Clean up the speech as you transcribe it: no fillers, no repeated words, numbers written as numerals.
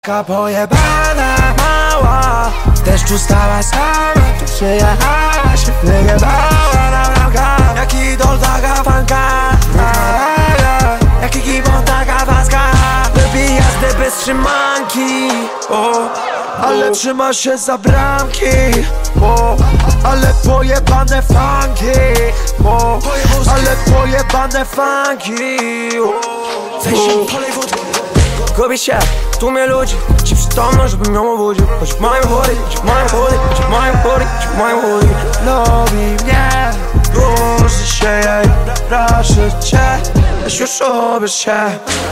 Taka pojebana mała, w deszczu stała sama, tu przyjechała się wyjebała na bramkach. Jak idol taka fanka, jak ekipą taka paska. Lepiej jazdy bez trzymanki, ale trzyma się za bramki, ale pojebane funki, ale pojebane funki. Gubię się w tłumie ludzi, ci przytomną, żebym ją obudził. Choć w moim hoodie, lubi mnie, ruszy się jej, proszę cię, weź już ubierz się.